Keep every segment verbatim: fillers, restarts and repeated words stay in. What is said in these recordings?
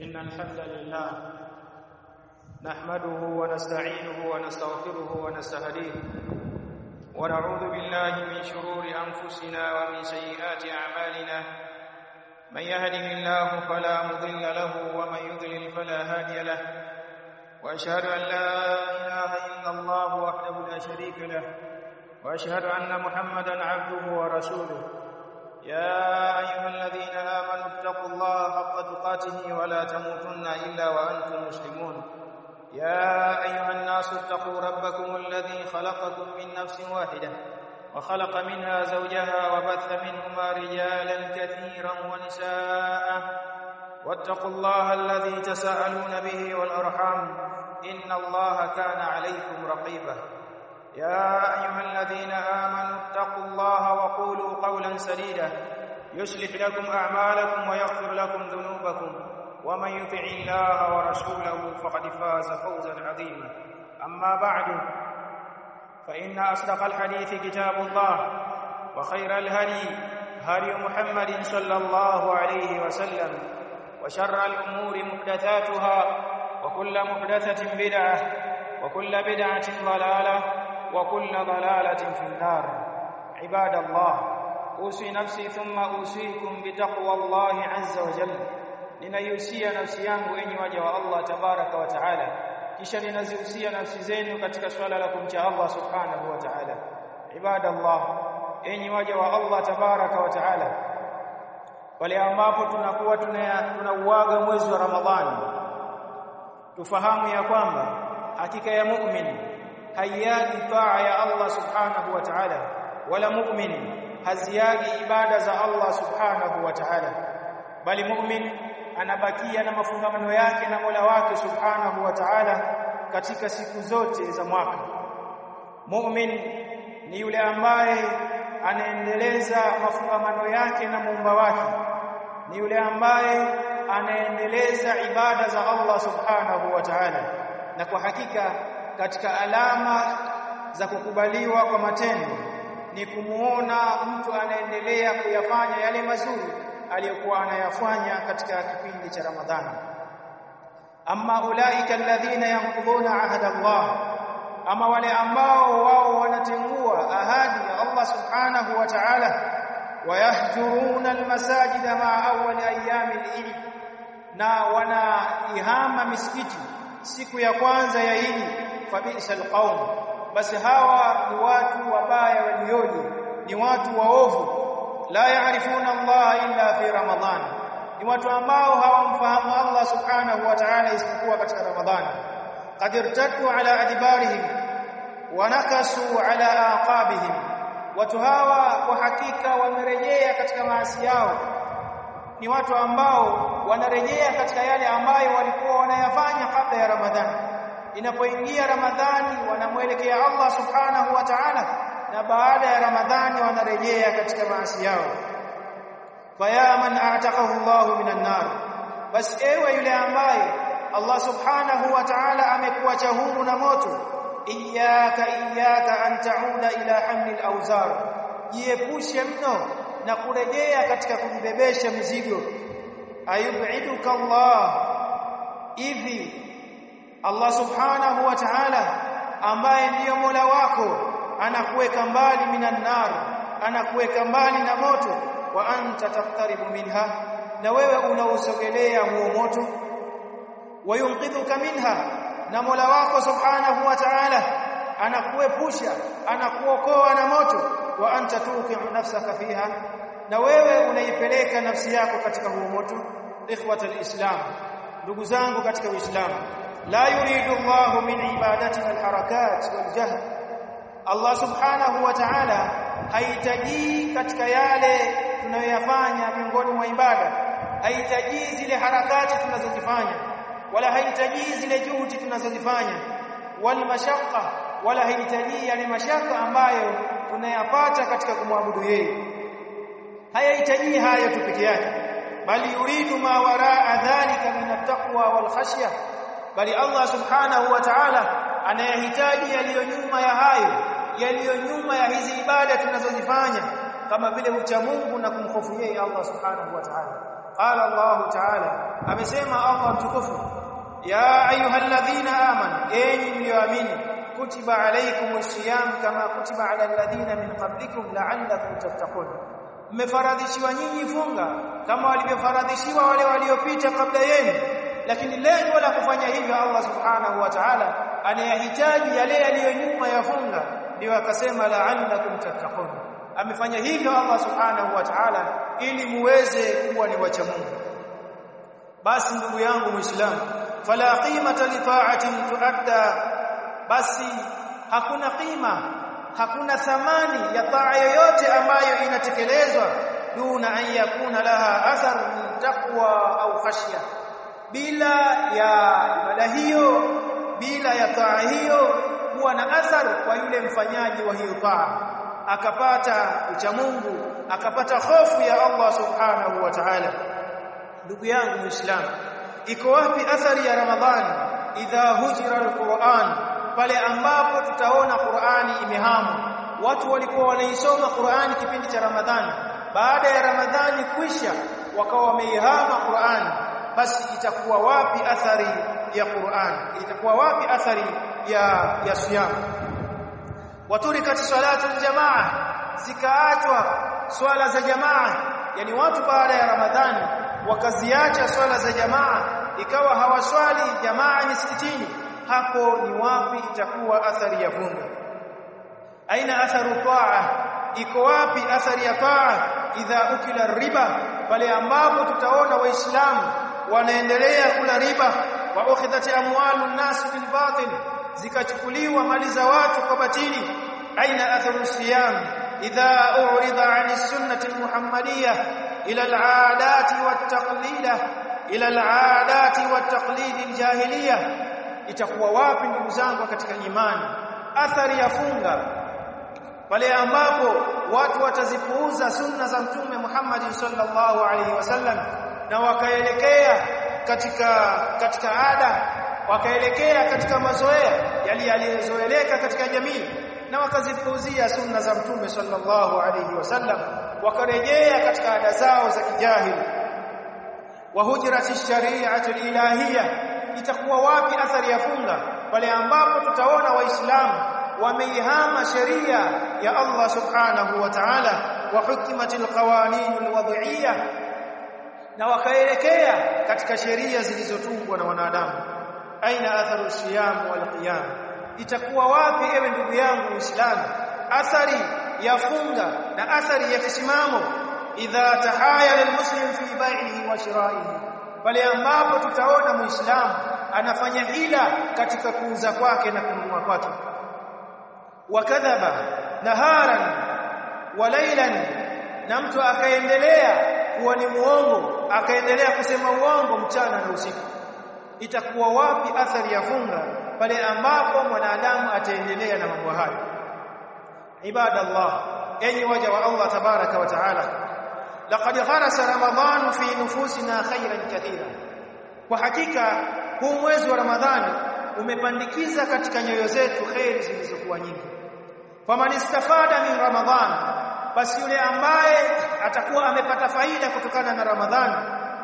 إن الحمد لله نحمده ونستعينه ونستغفره ونستهديه ونعوذ بالله من شرور أنفسنا ومن سيئات أعمالنا من يهده الله فلا مضل له ومن يضلل فلا هادي له وأشهد أن لا إله إلا الله وحده لا شريك له وأشهد أن محمدا عبده ورسوله يا أيها الذين آمنوا اتقوا الله حق تقاته ولا تموتن إلا وأنتم مسلمون يا أيها الناس اتقوا ربكم الذي خلقكم من نفس واحدة وخلق منها زوجها وبث منهما رجالا كثيرا ونساء واتقوا الله الذي تساءلون به والأرحام إن الله كان عليكم رقيبا يا أيها الذين آمنوا اتقوا الله وقولوا قولا سديدا يصلح لكم أعمالكم ويغفر لكم ذنوبكم ومن يطع الله ورسوله فقد فاز فوزا عظيما أما بعد فإن أصدق الحديث كتاب الله وخير الهدي هدي محمد صلى الله عليه وسلم وشر الأمور محدثاتها وكل محدثة بدعة وكل بدعة ضلالة وكل ضلالة في النار عباد الله أوصي نفسي ثم أوصيكم بتقوى الله عز وجل ninaihusia nafsi yangu enyi waja wa Allah tabaraka wa taala kisha ninazihusia nafsi zenu katika swala la kumcha Allah subhanahu wa taala ibadallah enyi waja wa Allah tabaraka wa taala wale ambapo tunakuwa tunauaga mwezi wa Ramadhani tufahamu ya kwamba hakika ya muumini hayadi taa ya Allah subhanahu wa ta'ala wala mu'min haziagi ibada za Allah subhanahu wa ta'ala bali mu'min anabakia na mafungamano yake na Mola wake subhanahu wa ta'ala katika siku zote za mwaka. Mu'min ni yule ambaye anaendeleza mafungamano yake na Muumba wake, ni yule ambaye anaendeleza ibada za Allah subhanahu wa ta'ala, na kwa hakika katika alama za kukubaliwa kwa matendo ni kumuona mtu anaendelea kuyafanya yale mazuri aliyokuwa anayafanya katika kipindi cha Ramadhani. Amma ulaika alladhina yanquduna ahda Allah, ama wale ambao wao wanatengua ahadi ya Allah subhanahu wa ta'ala, wayahjuruna almasajida ma awwal ayami al-eid, na wanaihama misikiti siku ya kwanza ya Eid, fabisal qaum, basi hawa ni watu wabaya walioje, ni watu waovu. La yaarifuna Allah illa fi Ramadhan, ni watu ambao hawamfahamu Allah subhanahu wa ta'ala isipokuwa katika Ramadhani. Qad irtaddu ala adbarihim wa nakasu ala aqabihim, watu hawa kwa hakika wamerejea katika maasi yao, ni watu ambao wanarejea katika yale ambayo walikuwa wanayafanya kabla ya Ramadhani. Inapoingia Ramadhani wanamuelekea Allah subhanahu wa ta'ala, na baada ya Ramadhani wanarejea katika maasi yao. Faya man a'taqahu Allah minan nar, bas ewe yule ambaye Allah subhanahu wa ta'ala amekuacha huru na moto, iyyaka iyyaka an ta'uda ila hamli al-awzar, jiepushe mno na kurejea katika kujibebesha mizigo. Ayub'iduka Allah, hivi Allah subhanahu wa ta'ala ambaye ndiyo Mola wako anakuweka mbali minan nar, anakuweka mbali na moto, wa anta taqtaribu minha, na wewe unausogelea huo moto. Wayunqidhuka minha, na Mola wako subhanahu wa ta'ala anakuepusha, anakuokoa na moto. Wa anta tuqi'u nafsaka fiha, na wewe unaipeleka nafsi yako katika huo moto. Ikhwatal Islam, ndugu zangu katika Uislamu, la yuridu Allahu min ibadatina alharakat waljahl, Allah subhanahu wa ta'ala hahitaji katika yale tunayoyafanya miongoni mwa ibada, hahitaji zile harakati tunazozifanya, wala hahitaji zile juhudi tunazozifanya, wal mashaqqa, wala hahitaji yale mashaka ambayo tunayapata katika kumwabudu yeye. Hayahitaji hayo tu peke yake, bali yuridu ma waraa dhalika min at-taqwa wal khashya, bali Allah subhanahu wa ta'ala anayahitaji yaliyo nyuma ya hayo, yaliyo nyuma ya hizi ibada tunazozifanya, kama vile ucha Mungu na kumhofu yeye Allah subhanahu wa ta'ala. qala Allah ta'ala amesema Allah mtukufu ya ayyuhalladhina amanu enyi mlioamini kutiba alaykumus siyam kama kutiba ala alladhina min qablikum la'allakum tattaqun mmefaradhishiwa nyinyi funga kama walivyofaradhishiwa wale waliopita kabla yenu lakini lengo la kufanya hivyo Allah subhanahu wa ta'ala anayahitaji yale yaliyo nyuma ya funga ndio akasema la'allakum tattaqun amefanya hivyo Allah subhanahu wa ta'ala ili muweze kuwa ni wacha Mungu basi ndugu yangu muislamu fala qimata li ta'atin tuadda basi hakuna qima hakuna thamani ya taa yoyote ambayo inatekelezwa duna an yakuna laha athar min taqwa au khashya bila ya ibada hiyo bila ya taa hiyo kuwa na athar kwa yule mfanyaji wa hiyo taa akapata ucha Mungu akapata hofu ya Allah subhanahu wa ta'ala ndugu yangu muislamu iko wapi athari ya Ramadhani idha hujira alquran pale ambapo tutaona Qur'ani imehamu watu walikuwa wanaisoma Qur'ani kipindi cha Ramadhani baada ya Ramadhani kwisha wakawa wameihama Qur'ani basi itakuwa wapi athari ya Qur'ani itakuwa wapi athari ya ya siyam waturikati salatu aljamaa zikaachwa swala za jamaa yani watu baada ya Ramadhani wakaziacha swala za jamaa ikawa hawaswali jamaa misikitini hapo ni wapi itakuwa athari ya funga aina atharu taa iko wapi athari ya taa idha ukila riba pale ambapo tutaona waislamu wanaendelea kula riba wa ukhidhati amwalun nas bil batil zikachukuliwa mali za watu kwa batili aina atharu siyam idha urida an sunnati almuhammadiyah ila al'adati wattaqlida ila al'adati wattaqlid aljahiliyah itakuwa wapi ndugu zangu katika imani athari ya funga pale ambapo watu watazipuuza sunna za mtume Muhammad sallallahu alaihi wasallam na wakaelekea katika katika ada wakaelekea katika mazoea yali yaliyozoeleka katika jamii na wakazipuuzia sunna za mtume sallallahu alaihi wasallam wakarejea katika ada zao za kijahili wa hujrati shari'ati ilahiyya itakuwa wapi athari ya funga pale ambapo tutaona waislamu wameihama sheria ya Allah subhanahu wa ta'ala wa hukimatil qawanin alwad'iyya na wakaelekea katika sheria zilizotungwa na wanadamu aina atharu siyam wal qiyam itakuwa wapi ewe ndugu yangu muislamu athari ya funga na athari ya kisimamo idha tahayala almuslim fi bai'ihi wa shira'ihi pale ambapo tutaona muislamu anafanya hila katika kuuza kwake na kununua kwake wakadhaba naharan wa laylan na mtu akaendelea kuwa ni muongo akaendelea kusema uongo mchana na usiku itakuwa wapi athari ya funga pale ambapo mwanadamu ataendelea na mambo hayo ibadallah enyi waja wa Allah tabaraka wa taala laqad gharasa ramadhan fi nufusina khayran kathira kwa hakika huu mwezi wa Ramadhani umepandikiza katika nyoyo zetu khairi zilizokuwa nyingi faman istafada min ramadhan basi yule ambaye atakuwa amepata faida kutokana na Ramadhani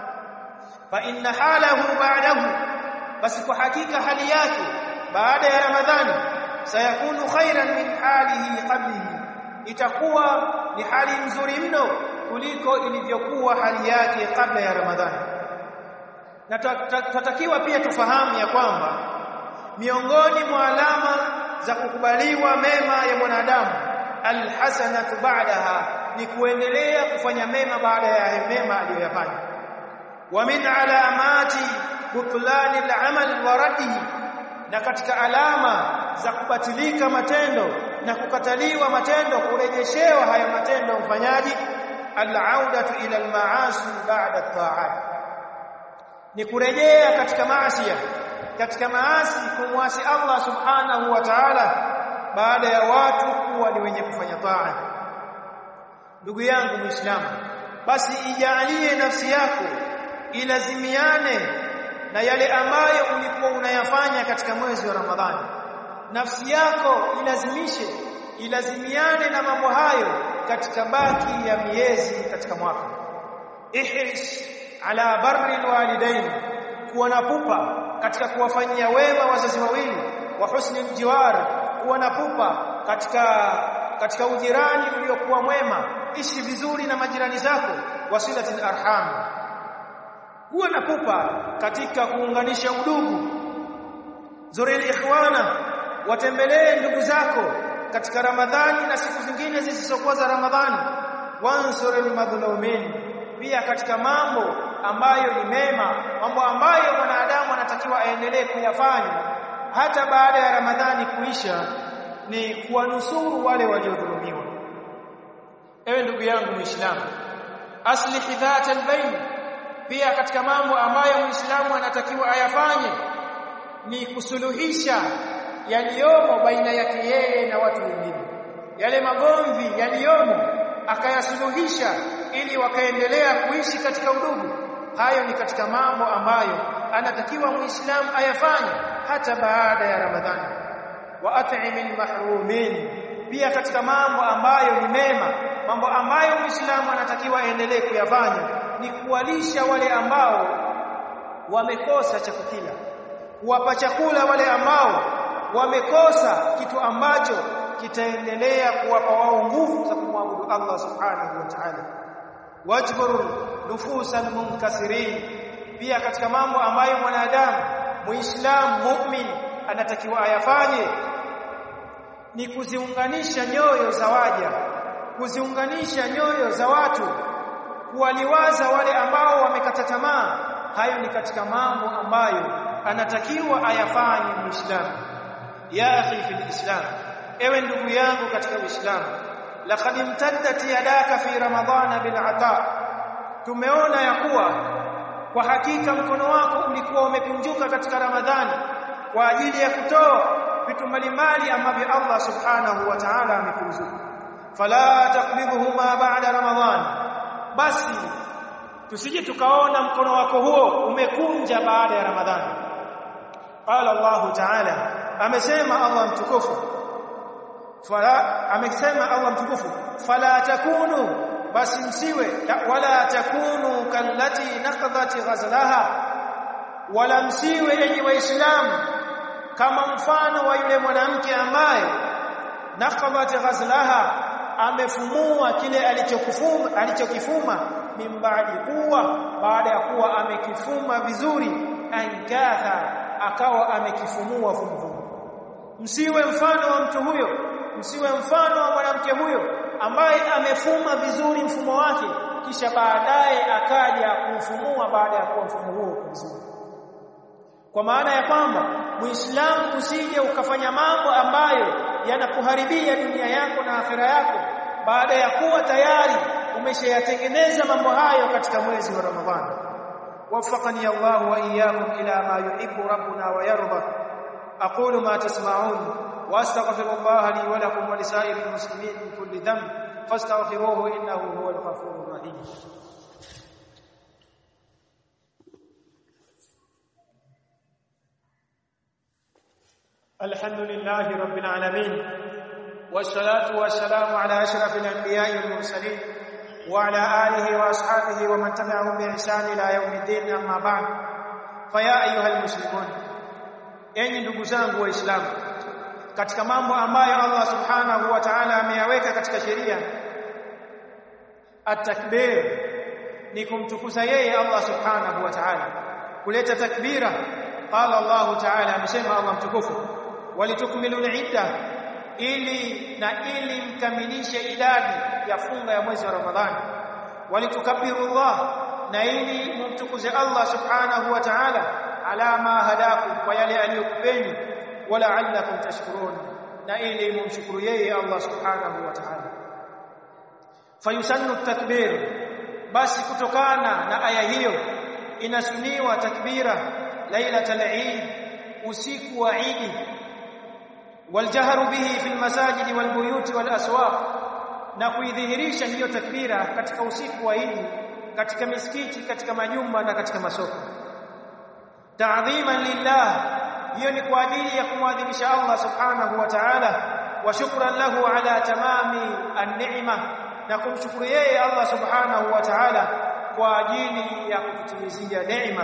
fa inna halahu ba'dahu basi kwa hakika hali yake baada ya Ramadhani sayakunu khairan min halihi qablihi itakuwa ni hali nzuri mno kuliko ilivyokuwa hali yake kabla ya Ramadhani na tatakiwa pia tufahamu ya kwamba miongoni mwa alama za kukubaliwa mema ya mwanadamu alhasanatu ba'daha ni kuendelea kufanya mema baada ya mema aliyoyafanya wa min alamati butlani al-amal wa raddihi na katika alama za kubatilika matendo na kukataliwa matendo kurejeshewa haya matendo mfanyaji al-audatu ila al-ma'asi ba'da at-ta'at ni kurejea katika maasi katika maasi kumwasi Allah subhanahu wa ta'ala baada ya watu kuwa ni wenye kufanya taa ndugu yangu muislamu basi ijalie nafsi yako ilazimiane na yale ambayo ulikuwa unayafanya katika mwezi wa Ramadhani nafsi yako ilazimishe ilazimiane na mambo hayo katika baki ya miezi katika mwaka ihris ala barri alwalidain, kuwa na pupa katika kuwafanyia wema wazazi wawili, wa husni aljiwar, kuwa na pupa katika katika ujirani uliokuwa mwema, ishi vizuri na majirani zako, wasilatil arham, kuwa na pupa katika kuunganisha udugu, zuril ikhwana, watembelee ndugu zako katika Ramadhani na siku zingine zisizokuwa za Ramadhani, wansuril madhlumin, pia katika mambo ambayo ni mema, mambo ambayo mwanadamu anatakiwa aendelee kuyafanya hata baada ya Ramadhani kuisha, ni kuwanusuru wale waliodhulumiwa. Ewe ndugu yangu Muislamu, aslih dhatal bayn, pia katika mambo ambayo Muislamu anatakiwa ayafanye ni kusuluhisha yaliyomo baina yake yeye na watu wengine, yale magomvi yaliyomo akayasuluhisha ili wakaendelea kuishi katika udugu. Hayo ni katika mambo ambayo anatakiwa Muislamu ayafanye hata baada ya Ramadhani. Wa at'imil mahrumin, pia katika mambo ambayo ni mema, mambo ambayo Muislamu anatakiwa aendelee kuyafanya ni kuwalisha wale ambao wamekosa cha kukila, kuwapa chakula wale ambao wamekosa kitu ambacho kitaendelea kuwapa wao nguvu za kumwabudu Allah subhanahu wa ta'ala. Wajburu nufusal munkasirin, pia katika mambo ambayo mwanadamu Muislamu mu'min anatakiwa ayafanye ni kuziunganisha nyoyo za waja, kuziunganisha nyoyo za watu, kuwaliwaza wale ambao wamekata tamaa. Hayo ni katika mambo ambayo anatakiwa ayafanye Muislamu. Ya akhi fil Islam, ewe ndugu yangu katika Uislamu, laqad imtaddat yadaka fi ramadhana bil ata, tumeona ya kuwa kwa hakika mkono wako ulikuwa umekunjuka katika Ramadhani kwa ajili ya kutoa vitu mbalimbali ambavyo Allah subhanahu wa ta'ala amekuruzuku. Fala taqbidhuhuma ba'da Ramadhan, basi tusije tukaona mkono wako huo umekunja baada ya Ramadhani. Qala Allah ta'ala, amesema Allah mtukufu, fala amesema Allah mtukufu, fala takunu, basi msiwe, wala takunu kallati naqdhat ghazlaha, wala msiwe enyi waislamu kama mfano wa yule mwanamke ambaye naqdhat ghazlaha, amefumua kile alichokufuma alichokifuma, min ba'di quwwa, baada ya kuwa amekifuma vizuri, ankatha, akawa amekifumua fumfumu. Msiwe mfano wa mtu huyo, msiwe mfano wa mwanamke huyo ambaye amefuma vizuri mfumo wake, kisha baadaye akaja kumfumua baada ya kuwa mfumo huo vizuri. Kwa maana ya kwamba Muislamu usije ukafanya mambo ambayo yanakuharibia dunia yako na akhera yako baada ya kuwa tayari umeshayatengeneza mambo hayo katika mwezi wa Ramadhani. Waffaqani Allah wa iyyakum ila ma yuhibbu rabbuna wa yarda. Aqulu ma tasma'un wa astaghfirullah li wa lakum wa lisa'iril muslimin min kulli dhanb fastaghfiruhu innahu huwal ghafurur rahim. الحمد لله رب العالمين، والصلاة والسلام على أشرف الأنبياء والمرسلين وعلى آله وأصحابه ومن تبعهم بإحسان إلى يوم الدين. أما بعد، فيا أيها المسلمون، enyi ndugu zangu waislamu, katika mambo ambayo Allah subhanahu wa ta'ala ameyaweka katika sheria, at-takbir ni kumtukuza yeye Allah subhanahu wa ta'ala, kuleta takbira. Qala Allah ta'ala, amesema Allah mtukufu, walitukmilu al-idda, ili na ili mkamilishe idadi ya funga ya mwezi wa Ramadhani, walitukabbiru Allah, na ili mumtukuze Allah subhanahu wa ta'ala ala ma hadakum, kwa yale aliyokupeni, wala'allakum tashkurun, na ili mumshukuru yeye Allah subhanahu wa ta'ala. Fayusannu at-takbir, basi kutokana na aya hiyo inasuniwa takbira lailatul eid, usiku wa Eid, waljahru bihi fil masajid wal buyut wal aswaq, na kuidhihirisha hiyo takbira katika usiku wa Eid katika misikiti, katika majumba na katika masoko. Ta'dhiman lillah, hiyo ni kwa ajili ya kumwadhimisha Allah subhanahu wa ta'ala, wa shukran lahu ala tamami an-ni'ma, na kumshukuru yeye Allah subhanahu wa ta'ala kwa ajili ya kututimizia neema.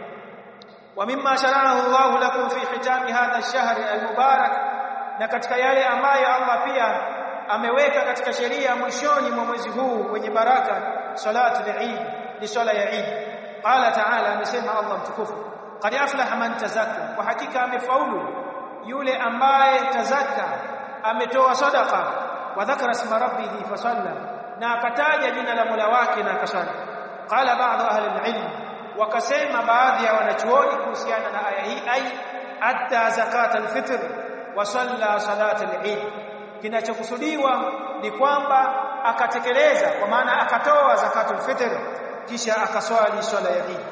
Wa mimma shara'ahu Allah lakum fi khitami hadha ash-shahr al-mubarak, na katika yale ambayo Allah pia ameweka katika sheria mwishoni mwa mwezi huu wenye baraka, salatu al-Eid, ni swala ya Eid. Qala ta'ala, amesema Allah mtukufu, qad aflaha man tazakka, kwa hakika amefaulu yule ambaye tazakka, ametoa sadaqa, wa dhakara isma rabbih fasalla, na akataja jina la Mola wake na akasali. Qala ba'd ahli al-ilm, wakasema baadhi ya wanachuoni kuhusiana na aya hii, ay adda zakat al-fitr wa salla salat al-Eid, kinachokusudiwa ni kwamba akatekeleza, kwa maana akatoa zakatul fitr kisha akaswali swala ya Eid.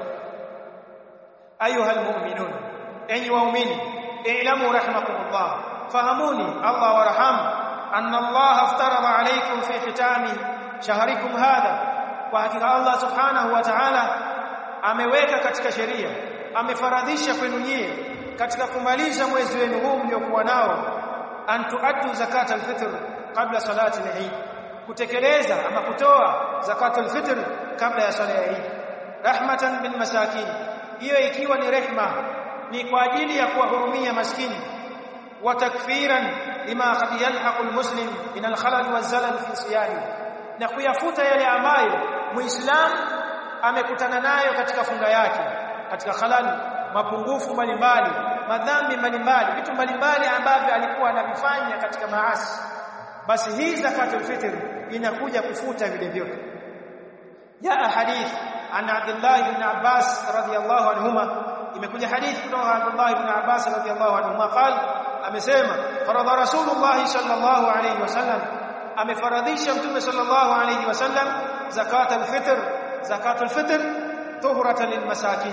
Ayuha almu'minun, enyi waumini, i'lamu rahimakumullah, fahamuni Allah warham, anna Allah aftarada alaykum fi khitami shahrikum hadha, kwa hakika Allah subhanahu wa ta'ala ameweka katika sheria, amefaradhisha kwenu nyie katika kumaliza mwezi wenu huu mliokuwa nao, an tuaddu zakat al-fitr kabla salati al-Eid, kutekeleza ama kutoa zakatul fitr kabla ya swala ya Eid, rahmatan bil masakin, hiyo ikiwa ni rehma, ni kwa ajili ya kuwahurumia maskini, wa takfiran lima qad yalhaqu al-muslim min al-khalal waz-zalal fi siyami, na kuyafuta yale ambayo muislamu amekutana nayo katika funga yake, katika khalal, mapungufu mbalimbali, madhambi mbalimbali, vitu mbalimbali ambavyo alikuwa anavifanya katika maasi. Basi hii zakatul fitr inakuja kufuta vile vyote. Ya hadith an Abdullah ibn Abbas radhiyallahu anhuma, imekuja hadith kutoka Abdullah ibn Abbas radhiyallahu anhuma, qala, amesema, faradha Rasulullah sallallahu alayhi wasallam, amefaradhisha Mtume sallallahu alayhi wasallam zakatul fitr, zakatul fitr tuhuratan lilmasakin,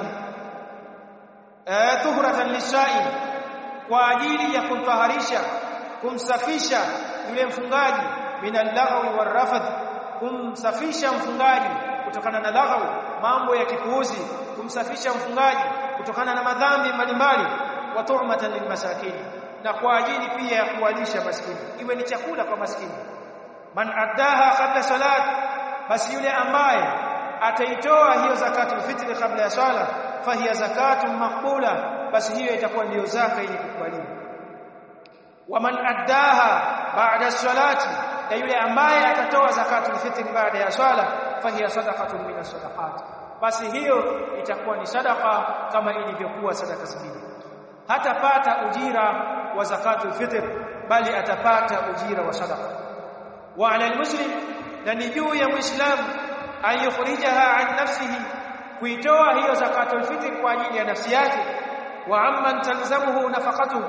eh tuhuratan lisaim, kwa ajili ya kumtaharisha, kumsafisha yule mfungaji, minal lagwi warafadh, kumsafisha mfungaji kutokana na lagwi, mambo ya kipuuzi, kumsafisha mfungaji kutokana na madhambi mbalimbali, wa tu'matan lilmasakin, na kwa ajili pia ya kuwalisha maskini, iwe ni chakula kwa maskini. Man addaha qabla salat, basi yule ambaye ataitoa hiyo zakatul fitri kabla ya swala, fahiya zakatun maqbula, basi hiyo itakuwa ndio zaka yenye kukubaliwa. Wa man addaha ba'da salati, na yule ambaye atatoa zakatul fitri baada ya swala, fahiya sadaqatun min as-sadaqat, basi hiyo itakuwa ni sadaqa kama ilivyokuwa sadaka zingine. Hatapata ujira wa zakatul fitr, bali atapata ujira wa sadaqa. Wa 'ala al-muslim, na ni juu ya muislamu, an yukhrijaha an nafsihi, kuitoa hiyo zakatul fitr kwa ajili ya nafsi yake, wa amman talzamuhu nafaqatuhu,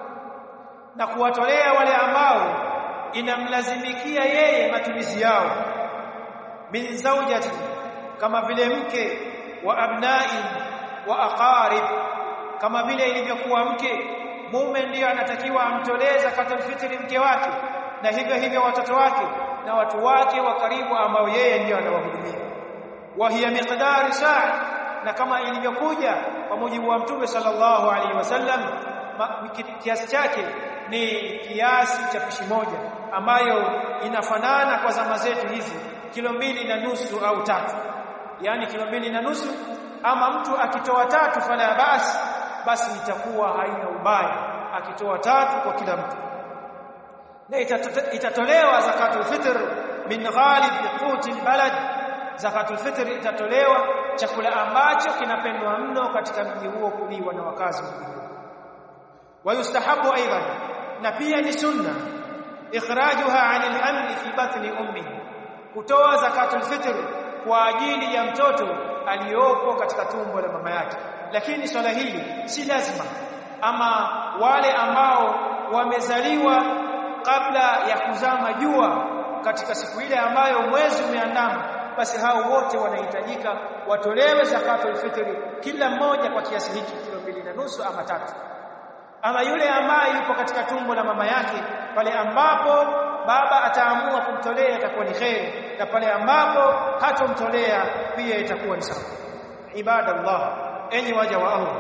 na kuwatolea wale ambao inamlazimikia yeye matumizi yao, min zawjati, kama vile mke, wa abnai wa aqarib, kama vile ilivyokuwa mke, mume ndiyo anatakiwa amtolee zakatul fitri mke wake, na hivyo hivyo watoto wake na watu wake wa karibu ambao yeye ndiyo anawahudumia. Wa hiya miqdar sa'a, na kama ilivyokuja kwa mujibu wa Mtume sallallahu alaihi wasallam, kiasi chake ni kiasi cha pishi moja, ambayo inafanana kwa zama zetu hizi kilo mbili na nusu au tatu, yani kilo mbili na nusu, ama mtu akitoa tatu fala basi, basi itakuwa haina ubaya akitoa tatu kwa kila mtu. Na itatolewa zakatul fitr min ghalib quti albalad, zakatul fitr itatolewa chakula ambacho kinapendwa mno katika mji huo kuliwa na wakazi wa mji huo. Wa yustahabu aidan, na pia ni sunna, ikhrajuha 'anil hamli fi batni ummihi, kutoa zakatul fitr kwa ajili ya mtoto aliyopo katika tumbo la mama yake. Lakini swala hili si lazima, ama wale ambao wamezaliwa kabla ya kuzama jua katika siku ile ambayo mwezi umeandama, basi hao wote wanahitajika watolewe zakatul fitri, kila mmoja kwa kiasi hiki, kilo mbili na nusu ama tatu. Ama yule ambaye yupo katika tumbo la mama yake, pale ambapo baba ataamua kumtolea itakuwa ni kheri, na pale ambapo hatomtolea pia itakuwa ni sawa. Ibadallah, enyi waja wa Allah,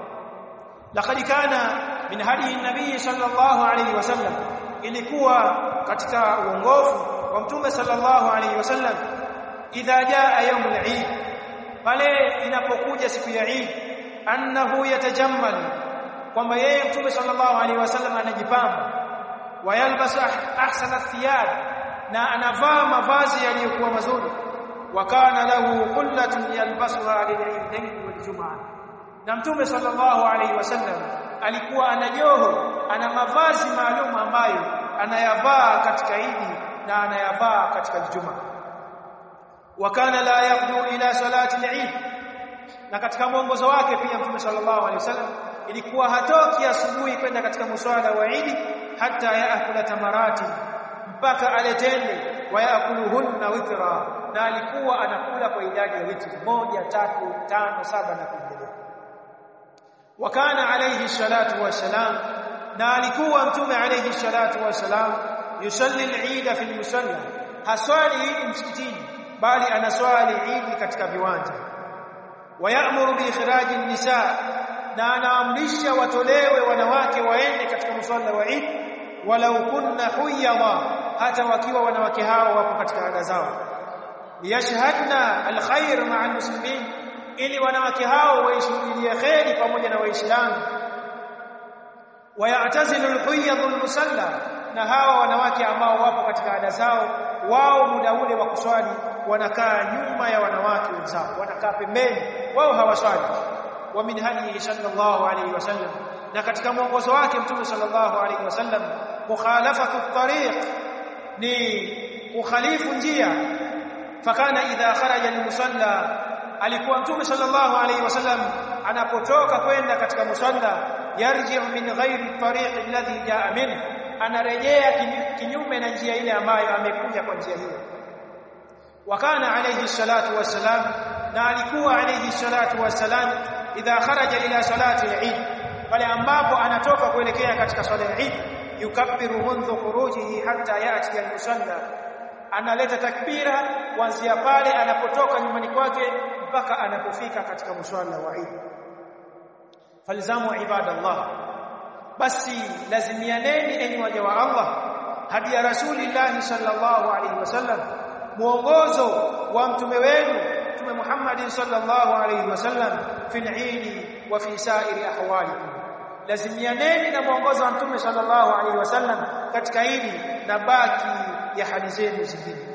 laqad kana min hadi nabii sallallahu alayhi wasallam, ilikuwa katika uongofu wa Mtume sallallahu alayhi wasallam, idha jaa yawmul eid, pale inapokuja siku ya Eid annahu yatajammal kwamba yeye Mtume sallallahu alaihi wasallam anajipamba wayalbasu ahsana thiyab na anavaa mavazi yaliyokuwa mazuri wakana lahu qullatun yalbasuha lil-Eid wal-Jum'ah na Mtume sallallahu alaihi wasallam alikuwa ana joho ana mavazi maalum ambayo anayavaa katika Eid na anayavaa katika Ijumaa wakana la yaqdu ila salati al-Eid na katika mwongozo wake pia Mtume sallallahu alaihi wasallam ilikuwa hatoki asubuhi kwenda katika muswala wa Eid hata yaakula tamarati mpaka aletende wayakuluhunna witra na alikuwa anakula kwa idadi ya witri moja tatu tano saba na kuendelea wakana alayhi salatu wasalam na alikuwa Mtume alayhi salatu wasalam yusalli al-Eid fi al-musalla haswali Eid msikitini bali anaswali Eid katika viwanja wayamuru bi ikhraj an-nisa na anaamrisha watolewe wanawake waende katika musalla wa Eid walau kunna huyadha hata wakiwa wanawake hao wapo katika ada zao liyashhadna alkhair ma'a almuslimin ili wanawake hao waishuhudie khairi pamoja na waislamu wayatazilu alhuyadh almusalla na hawa wanawake ambao wapo katika ada zao wao muda ule wa kuswali wanakaa nyuma ya wanawake wenzao wanakaa pembeni wao hawaswali wa min hadihi sallallahu alayhi wasallam na katika mwongozo wake Mtume sallallahu alayhi wasallam mukhalafatu at-tariq ni kukhalifu njia fakana idha kharaja al-musalla alikuwa Mtume sallallahu alayhi wasallam anapotoka kwenda katika musalla yarji min ghairi at-tariq alladhi jaa min anarejea kinyume na njia ile ambayo amekuja kwa njia hiyo wakana alayhi salatu wassalam na alikuwa alayhi salatu wassalam idha kharaja ila salati al-Eid pale ambapo anatoka kuelekea katika swala ya Eid yukabbiru mundhu khurujihi hatta yati al-musalla analeta takbira kuanzia pale anapotoka nyumbani kwake mpaka anapofika katika musalla wa Eid falzamu ibadallah basi lazimianeni enyi waja wa Allah hadi ya rasulillah sallallahu alaihi wasallam muongozo wa mtume wenu mtume Muhammad sallallahu alaihi wasallam fil Eid wa fi sa'iri ahwalikum lazimianeni na muongozo wa mtume sallallahu alaihi wasallam katika Eid na baki ya hali zenu zingine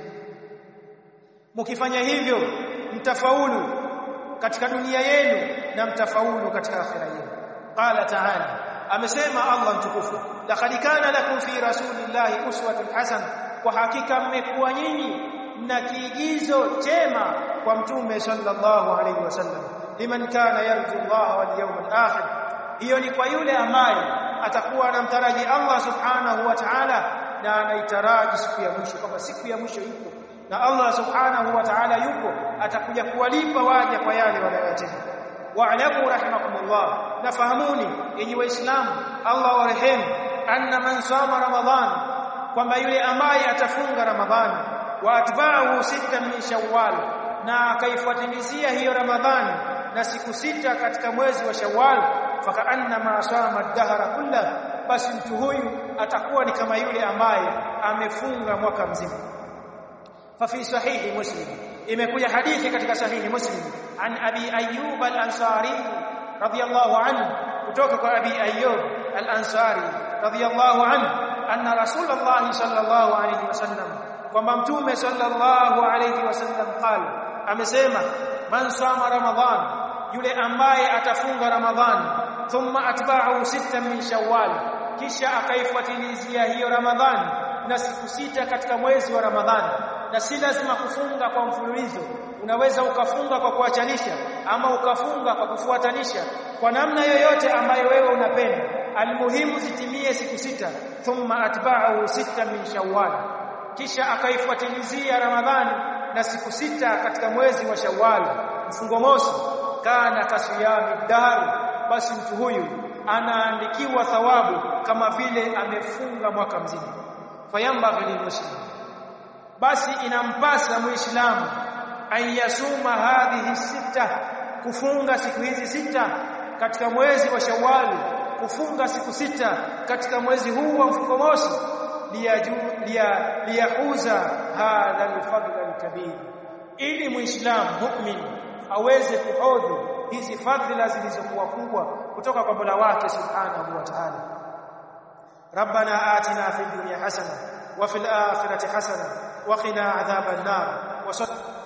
mkifanya hivyo mtafaulu katika dunia yenu na mtafaulu katika akhira yenu qala ta'ala amesema Allah mtukufu laqad kana lakum fi rasulillahi uswatun hasana kwa hakika mmekuwa nyinyi na kiigizo chema kwa mtume sallallahu alaihi wasallam liman kana yarju Allah wal yawmal akhir hiyo ni kwa yule ambaye atakuwa anamtaraji Allah subhanahu wa ta'ala na anaitaraji siku ya mwisho kama siku ya mwisho ipo na Allah subhanahu wa ta'ala yupo atakuja kuwalipa waja kwa yale wanayotenda wa'lamu rahimakumullah nafahamuni yenye waislamu Allah warehemu anna man sama ramadhan kwamba yule ambaye atafunga ramadhani wa atba'ahu sita min shawwal na akaifuatilizia hiyo ramadhani na siku sita katika mwezi wa shawwal fakaanna ma sama ad-dahra kullahu basi mtu huyu atakuwa ni kama yule ambaye amefunga mwaka mzima fa fi sahihi muslim imekuja hadithi katika sahihi muslim an abi ayyub al-ansari radiyallahu anhu kutoka kwa abi ayyub al-ansari radiyallahu anhu anna rasulullah sallallahu alayhi wasallam kwamba mtume sallallahu alayhi wasallam qala amesema man sama ramadhan yule ambaye atafunga ramadhani thumma atba'ahu sita min shawwal kisha akaifuatilizia hiyo ramadhani na siku sita katika mwezi wa ramadhani na si lazima kufunga kwa mfululizo unaweza ukafunga kwa kuachanisha ama ukafunga kwa kufuatanisha kwa namna yoyote ambayo wewe unapenda almuhimu zitimie siku sita thumma atba'ahu sita min shawwal kisha akaifuatilizia ramadhani na siku sita katika mwezi wa shawwal mfungo mosi kana kasiyami dahr basi mtu huyu anaandikiwa thawabu kama vile amefunga mwaka mzima fayambaghi lilmuslim basi inampasa muislamu ayasuma hadhihi sita kufunga siku hizi sita katika mwezi wa shawwal kufunga siku sita katika mwezi huu wa mfungo mosi liyahuza hadha alfadl alkabir ili muislamu mu'min aweze kuhodhi hizi fadhila zilizokuwa kubwa kutoka kwa Mola wake subhanahu wa ta'ala. Rabbana atina fid dunya hasana wa fil akhirati hasana wa qina adhaban nar.